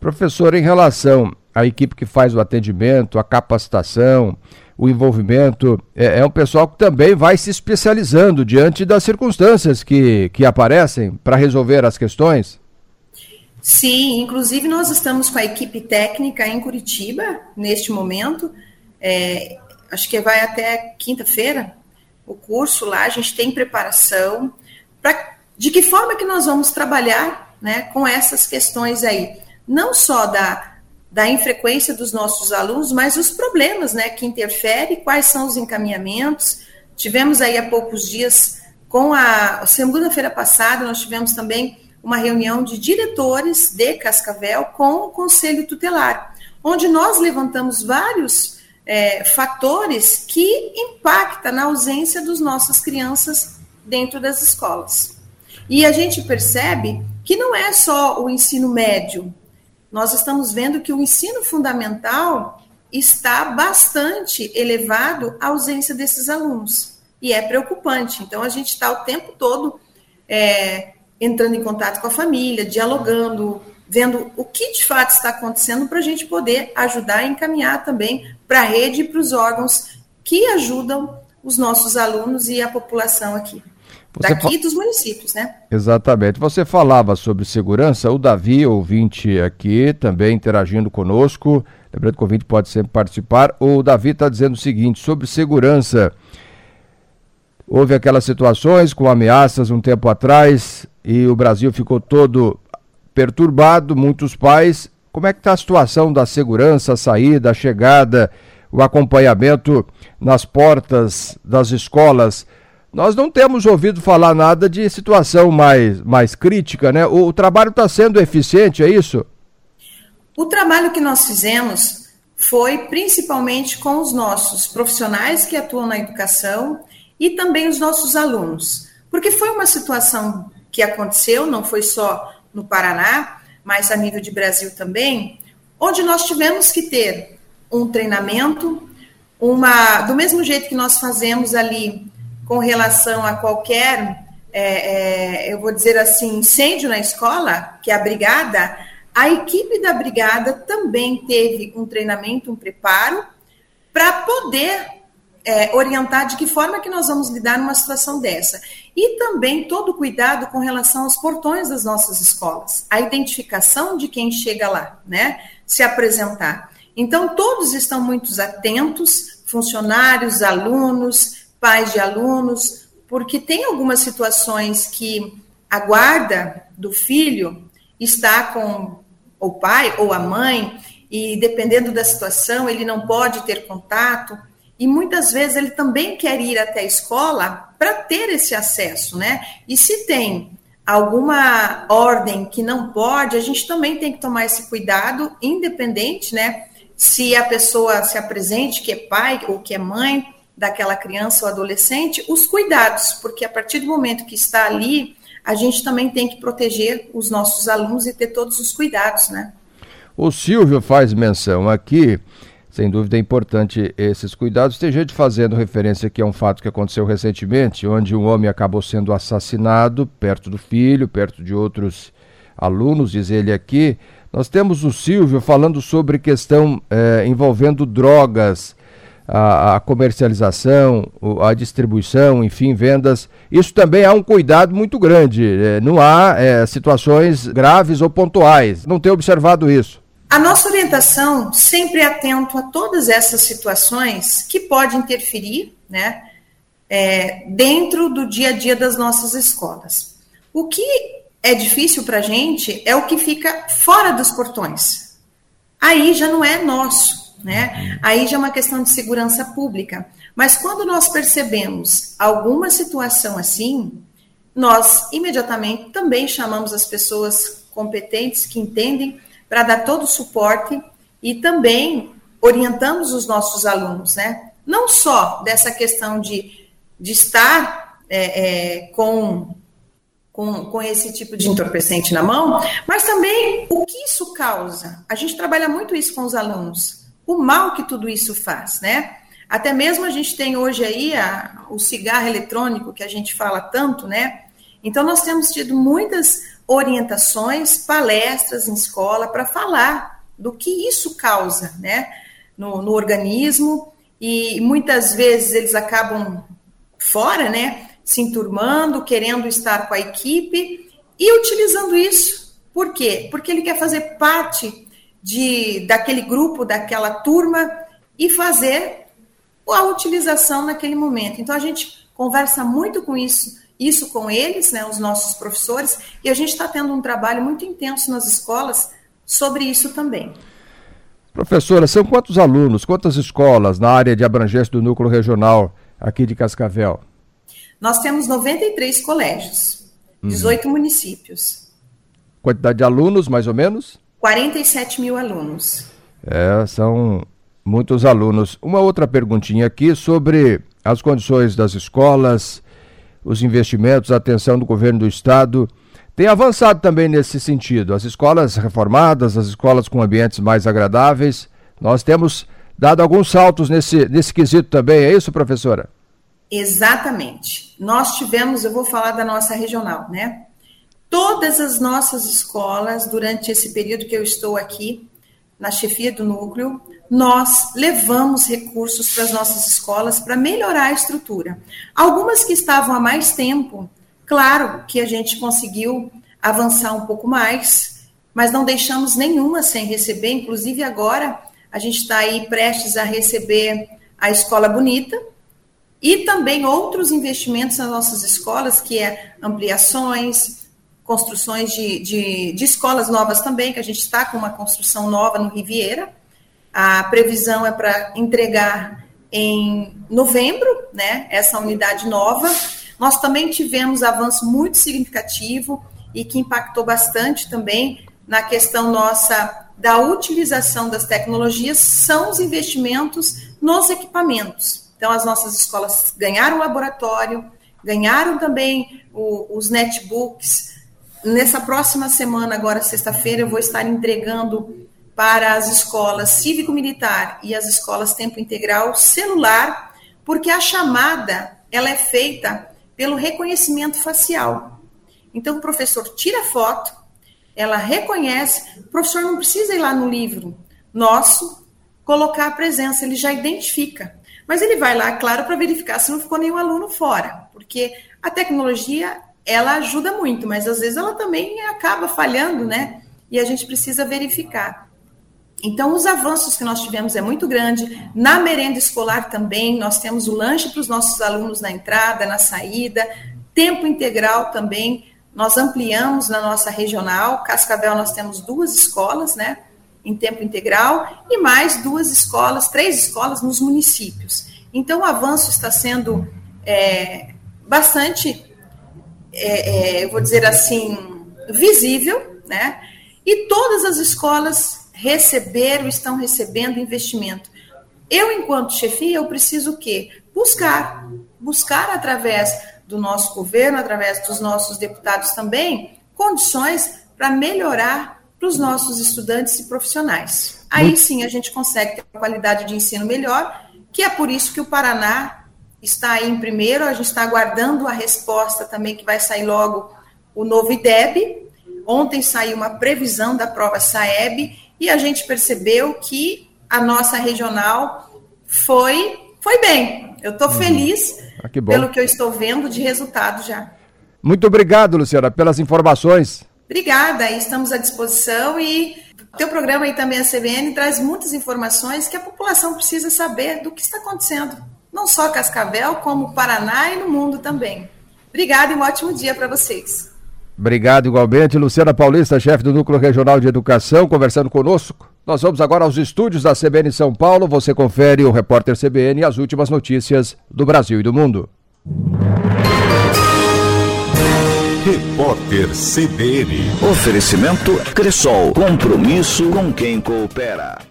Professor, em relação à equipe que faz o atendimento, a capacitação, o envolvimento, é um pessoal que também vai se especializando diante das circunstâncias que aparecem para resolver as questões? Sim, inclusive nós estamos com a equipe técnica em Curitiba, neste momento, acho que vai até quinta-feira, o curso lá, a gente tem preparação, de que forma que nós vamos trabalhar, né, com essas questões aí, não só da infrequência dos nossos alunos, mas os problemas, né, que interferem, quais são os encaminhamentos. Tivemos aí há poucos dias, a segunda-feira passada, nós tivemos também uma reunião de diretores de Cascavel com o Conselho Tutelar, onde nós levantamos vários fatores que impactam na ausência das nossas crianças dentro das escolas. E a gente percebe que não é só o ensino médio. Nós estamos vendo que o ensino fundamental está bastante elevado a ausência desses alunos. E é preocupante. Então, a gente está o tempo todo entrando em contato com a família, dialogando, vendo o que de fato está acontecendo para a gente poder ajudar e encaminhar também para a rede e para os órgãos que ajudam os nossos alunos e a população aqui. Daqui dos municípios, né? Exatamente. Você falava sobre segurança, o Davi, ouvinte aqui, também interagindo conosco, lembrando que o ouvinte pode sempre participar. O Davi está dizendo o seguinte, sobre segurança, houve aquelas situações com ameaças um tempo atrás e o Brasil ficou todo perturbado, muitos pais. Como é que está a situação da segurança, a saída, a chegada, o acompanhamento nas portas das escolas? Nós não temos ouvido falar nada de situação mais crítica, né? O trabalho está sendo eficiente, é isso? O trabalho que nós fizemos foi principalmente com os nossos profissionais que atuam na educação e também os nossos alunos. Porque foi uma situação que aconteceu, não foi só no Paraná, mas a nível de Brasil também, onde nós tivemos que ter um treinamento, do mesmo jeito que nós fazemos ali com relação a qualquer, eu vou dizer assim, incêndio na escola, que é a brigada, a equipe da brigada também teve um treinamento, um preparo, para poder orientar de que forma que nós vamos lidar numa situação dessa. E também todo o cuidado com relação aos portões das nossas escolas, a identificação de quem chega lá, né, se apresentar. Então, todos estão muito atentos, funcionários, alunos, pais de alunos, porque tem algumas situações que a guarda do filho está com o pai ou a mãe, e dependendo da situação, ele não pode ter contato, e muitas vezes ele também quer ir até a escola para ter esse acesso, né? E se tem alguma ordem que não pode, a gente também tem que tomar esse cuidado, independente, né? Se a pessoa se apresente, que é pai ou que é mãe daquela criança ou adolescente, os cuidados, porque a partir do momento que está ali, a gente também tem que proteger os nossos alunos e ter todos os cuidados, né? O Silvio faz menção aqui, sem dúvida é importante esses cuidados. Tem gente fazendo referência aqui a um fato que aconteceu recentemente, onde um homem acabou sendo assassinado perto do filho, perto de outros alunos, diz ele aqui. Nós temos o Silvio falando sobre questão envolvendo drogas, a comercialização, a distribuição, enfim, vendas. Isso também há um cuidado muito grande, não há situações graves ou pontuais. Não tem observado isso? A nossa orientação sempre é atento a todas essas situações que podem interferir, né, dentro do dia a dia das nossas escolas. O que é difícil para a gente é o que fica fora dos portões. Aí já não é nosso. Né? Aí já é uma questão de segurança pública. Mas quando nós percebemos alguma situação assim, nós imediatamente também chamamos as pessoas competentes que entendem para dar todo o suporte e também orientamos os nossos alunos, né? Não só dessa questão de estar com esse tipo de entorpecente na mão, mas também o que isso causa. A gente trabalha muito isso com os alunos. O mal que tudo isso faz, né? Até mesmo a gente tem hoje aí o cigarro eletrônico, que a gente fala tanto, né? Então, nós temos tido muitas orientações, palestras em escola para falar do que isso causa, né, no organismo, e muitas vezes eles acabam fora, né, se enturmando, querendo estar com a equipe e utilizando isso. Por quê? Porque ele quer fazer parte daquele grupo, daquela turma e fazer a utilização naquele momento. Então, a gente conversa muito com isso com eles, né, os nossos professores, e a gente está tendo um trabalho muito intenso nas escolas sobre isso também. Professora, são quantos alunos, quantas escolas na área de abrangência do núcleo regional aqui de Cascavel? Nós temos 93 colégios, 18 municípios. Quantidade de alunos, mais ou menos? 47 mil alunos. São muitos alunos. Uma outra perguntinha aqui sobre as condições das escolas, os investimentos, a atenção do governo do estado. Tem avançado também nesse sentido. As escolas reformadas, as escolas com ambientes mais agradáveis. Nós temos dado alguns saltos nesse quesito também. É isso, professora? Exatamente. Nós tivemos, eu vou falar da nossa regional, né? Todas as nossas escolas, durante esse período que eu estou aqui, na chefia do núcleo, nós levamos recursos para as nossas escolas para melhorar a estrutura. Algumas que estavam há mais tempo, claro que a gente conseguiu avançar um pouco mais, mas não deixamos nenhuma sem receber. Inclusive agora a gente está aí prestes a receber a Escola Bonita e também outros investimentos nas nossas escolas, que é ampliações, construções de escolas novas também, que a gente está com uma construção nova no Riviera. A previsão é para entregar em novembro, né, essa unidade nova. Nós também tivemos avanço muito significativo e que impactou bastante também na questão nossa da utilização das tecnologias, são os investimentos nos equipamentos. Então, as nossas escolas ganharam o laboratório, ganharam também os netbooks. Nessa próxima semana, agora sexta-feira, eu vou estar entregando para as escolas cívico-militar e as escolas tempo integral celular, porque a chamada ela é feita pelo reconhecimento facial. Então, o professor tira a foto, ela reconhece, o professor não precisa ir lá no livro nosso, colocar a presença, ele já identifica. Mas ele vai lá, claro, para verificar se não ficou nenhum aluno fora, porque a tecnologia, ela ajuda muito, mas às vezes ela também acaba falhando, né? E a gente precisa verificar. Então, os avanços que nós tivemos é muito grande. Na merenda escolar também, nós temos o lanche para os nossos alunos na entrada, na saída, tempo integral também, nós ampliamos na nossa regional. Cascavel nós temos 2 escolas, né, em tempo integral, e mais 3 escolas nos municípios. Então, o avanço está sendo bastante, eu vou dizer assim, visível, né, e todas as escolas estão recebendo investimento. Eu, enquanto chefia, eu preciso o quê? Buscar através do nosso governo, através dos nossos deputados também, condições para melhorar para os nossos estudantes e profissionais. Aí sim a gente consegue ter uma qualidade de ensino melhor, que é por isso que o Paraná está aí em primeiro. A gente está aguardando a resposta também, que vai sair logo o novo IDEB. Ontem saiu uma previsão da prova SAEB, e a gente percebeu que a nossa regional foi bem. Eu estou feliz pelo que eu estou vendo de resultado já. Muito obrigado, Luciana, pelas informações. Obrigada, estamos à disposição, e o teu programa aí também, a CBN, traz muitas informações que a população precisa saber do que está acontecendo, não só Cascavel, como Paraná e no mundo também. Obrigada e um ótimo dia para vocês. Obrigado igualmente, Luciana Paulista, chefe do Núcleo Regional de Educação, conversando conosco. Nós vamos agora aos estúdios da CBN São Paulo. Você confere o Repórter CBN e as últimas notícias do Brasil e do mundo. Repórter CBN. Oferecimento Cressol. Compromisso com quem coopera.